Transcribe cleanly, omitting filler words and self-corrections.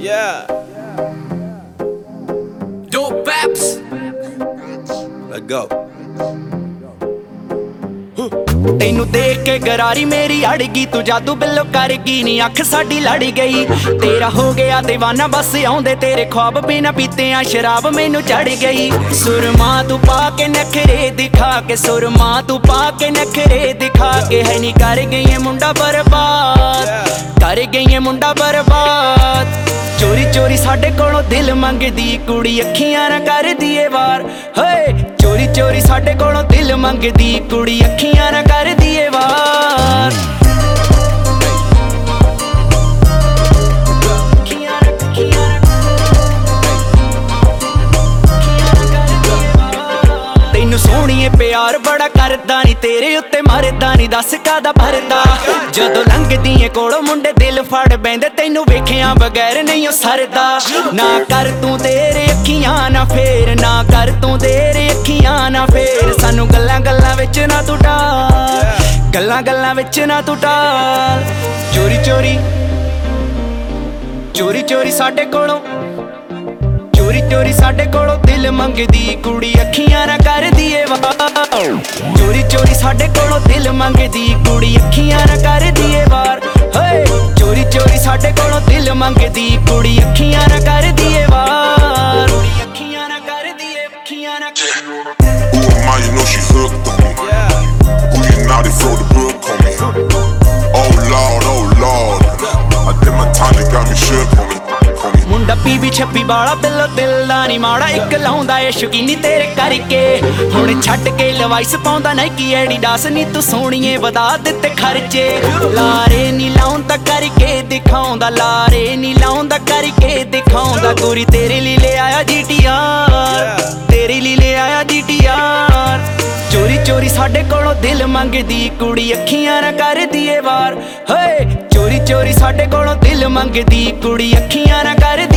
Yeah. Dope Paps. Let's go. ਤੈਨੂੰ ਦੇਖ ਕੇ ਗਰਾਰੀ ਮੇਰੀ ਅੜ ਗਈ, ਤੂੰ ਜਾਦੂ ਬਿੱਲੋ ਕਰ ਗਈ ਨੀ, ਅੱਖ ਸਾਡੀ ਲੜ ਗਈ। ਤੇਰਾ ਹੋ ਗਿਆ دیਵਾਨਾ, ਬਸ ਆਉਂਦੇ ਤੇਰੇ ख्वाब, ਬਿਨਾ ਪੀਤਿਆਂ ਸ਼ਰਾਬ ਮੈਨੂੰ ਚੜ ਗਈ। ਸੁਰਮਾ ਤੂੰ ਪਾ ਕੇ ਨਖਰੇ ਦਿਖਾ ਕੇ, ਸੁਰਮਾ ਤੂੰ ਪਾ ਕੇ ਨਖਰੇ ਦਿਖਾ ਕੇ, ਹੈ ਨੀ ਕਰ ਗਈ ਏ ਮੁੰਡਾ ਬਰਬਾਦ, ਕਰ ਗਈ ਏ ਮੁੰਡਾ ਬਰਬਾਦ। ਚੋਰੀ ਚੋਰੀ ਸਾਡੇ ਕੋਲੋਂ ਦਿਲ ਮੰਗਦੀ ਕੁੜੀ, ਅੱਖੀਆਂ ਨਾ ਕਰਦੀ ਏ ਵਾਰ। ਹਏ ਚੋਰੀ ਚੋਰੀ ਸਾਡੇ ਕੋਲੋਂ ਦਿਲ ਮੰਗਦੀ ਕੁੜੀ, ਅੱਖੀਆਂ ਨਾ ਕਰਦੀ ਏ ਵਾਰ। ਤੈਨੂੰ ਸੋਹਣੀਏ ਪਿਆਰ ਬੜਾ ਕਰਦਾ ਨੀ, ਤੇਰੇ ਉੱਤੇ ਮਰਦਾ ਨੀ, ਦੱਸ ਕਾਦਾ ਭਰਦਾ। ਜਦੋਂ ਲੰਘਦੀ ਏ ਕੋਲੋਂ ਮੁੰਡੇ ਦਿਲ ਫੜ ਬੈਂਦੇ, ਤੈਨੂੰ ਵੇਖਿਆ ਬਗੈਰ ਨਹੀਂ ਉਹ ਸਰਦਾ। ਨਾ ਕਰ ਤੂੰ ਤੇਰੇ ਅੱਖੀਆਂ ਨਾ ਫੇਰ, ਨਾ ਕਰ ਤੂੰ ਤੇਰੇ ਅੱਖੀਆਂ ਨਾ ਫੇਰ। ਸਾਨੂੰ ਗੱਲਾਂ ਗੱਲਾਂ ਵਿੱਚ ਨਾ ਤੂੰ ਟਾਲ, ਗੱਲਾਂ ਗੱਲਾਂ ਵਿੱਚ ਨਾ ਤੂੰ ਟਾਲ। ਚੋਰੀ ਚੋਰੀ ਚੋਰੀ ਚੋਰੀ ਸਾਡੇ ਕੋਲੋਂ, ਚੋਰੀ ਚੋਰੀ ਸਾਡੇ ਕੋਲੋਂ ਦਿਲ ਮੰਗਦੀ ਕੁੜੀ, ਅੱਖੀਆਂ ਨਾ ਕਰਦੀ ਏ ਵਾਰ। ਚੋਰੀ ਚੋਰੀ ਸਾਡੇ ਕੋਲੋਂ ਦਿਲ ਮੰਗਦੀ ਕੁੜੀ, ਅੱਖੀਆਂ ਨਾ ਕਰਦੀ ਏ ਵਾਰ। ਹਏ ਚੋਰੀ ਚੋਰੀ ਸਾਡੇ ਕੋਲੋਂ ਦਿਲ ਮੰਗਦੀ ਕੁੜੀ, ਅੱਖੀਆਂ ਨਾ ਕਰਦੀ ਏ ਵਾਰ। ਅੱਖੀਆਂ ਨਾ ਕਰਦੀ ਏ, ਅੱਖੀਆਂ ਨਾ। Who am I? You know she hooked on me. Who you now? They throw the book on me. Oh Lord, I did my time, they got me shook on me. ਮੁੰਡਾ ਪੀਵੀ ਛੱਪੀ ਵਾਲਾ ਬਿੱਲੋ ਦਿਲ ਦਾ ਨੀ ਮਾੜਾ, ਇੱਕ ਲਾਉਂਦਾ ਏ ਸ਼ੌਕੀਨੀ ਤੇਰੇ ਕਰਕੇ। ਹੁਣ ਛੱਡ ਕੇ ਲਵਾਈਸ ਪਾਉਂਦਾ ਨਾਈਕੀ ਐਡੀਡਾਸ, ਨੀ ਤੂੰ ਸੋਹਣੀਏ ਵਧਾ ਦਿੱਤੇ ਖਰਚੇ। ਲਾਰੇ ਨੀ ਲਾਉਂਦਾ ਕਰਕੇ ਦਿਖਾਉਂਦਾ, ਲਾਰੇ ਨੀ ਲਾਉਂਦਾ ਕਰਕੇ ਦਿਖਾਉਂਦਾ। ਗੋਰੀ ਤੇਰੇ ਲਈ ਲੈ ਆਇਆ GTR, ਤੇਰੇ ਲਈ ਲੈ ਆਇਆ GTR। ਚੋਰੀ ਚੋਰੀ ਸਾਡੇ ਕੋਲੋਂ ਦਿਲ ਮੰਗਦੀ ਕੁੜੀ, ਅੱਖੀਆਂ ਨਾ ਕਰਦੀ ਏ ਵਾਰ। ਹਏ ਚੋਰੀ ਚੋਰੀ ਸਾਡੇ ਕੋਲੋਂ ਦਿਲ ਮੰਗਦੀ ਕੁੜੀ, ਅੱਖੀਆਂ ਨਾ ਕਰਦੀ